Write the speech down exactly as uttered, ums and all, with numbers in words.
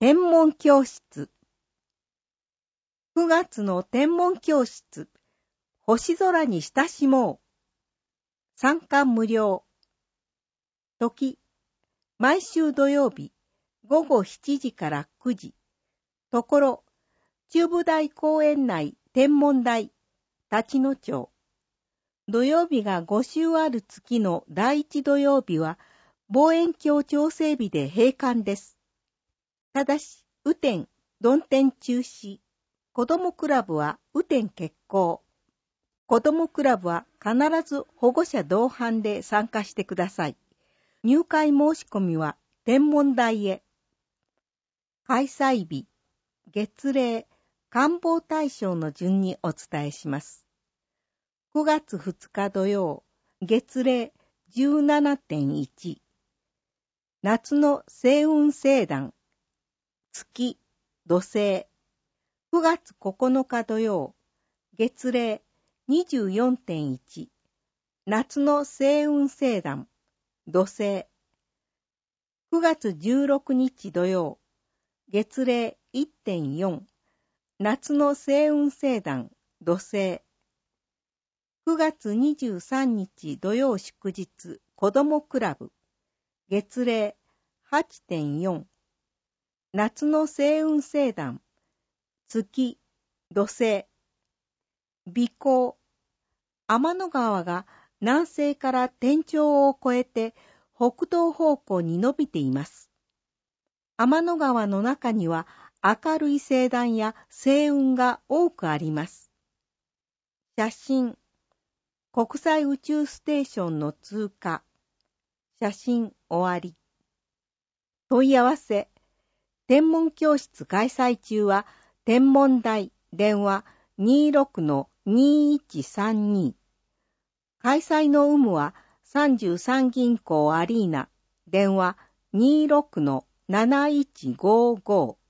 天文教室。くがつの天文教室。星空に親しもう。参加無料。時、毎週土曜日、ごごしちじからくじ。ところ、中部大公園内天文台、立野町。土曜日がご週ある月の第一土曜日は、望遠鏡調整日で閉館です。ただし、雨天、曇天中止。子どもクラブは雨天決行。子どもクラブは必ず保護者同伴で参加してください。入会申し込みは天文台へ。開催日、月例、観望対象の順にお伝えします。くがつふつか土曜、月例 じゅうななてんいち。夏の星雲星団、月、土星。くがつここのか土曜、月例 にじゅうよんてんいち。夏の星雲星団、土星。くがつじゅうろくにち土曜、月例 いってんよん。夏の星雲星団、土星。くがつにじゅうさんにち土曜祝日、子どもクラブ。月例 はちてんよん。夏の星雲星団、月、土星。微光。天の川が南西から天頂を越えて北東方向に伸びています。天の川の中には明るい星団や星雲が多くあります。写真。国際宇宙ステーションの通過。写真終わり。問い合わせ。天文教室開催中は天文台電話 にじゅうろくのにじゅういちさんに。開催の有無はさんじゅうさん銀行アリーナ電話 にじゅうろくのなないちごご。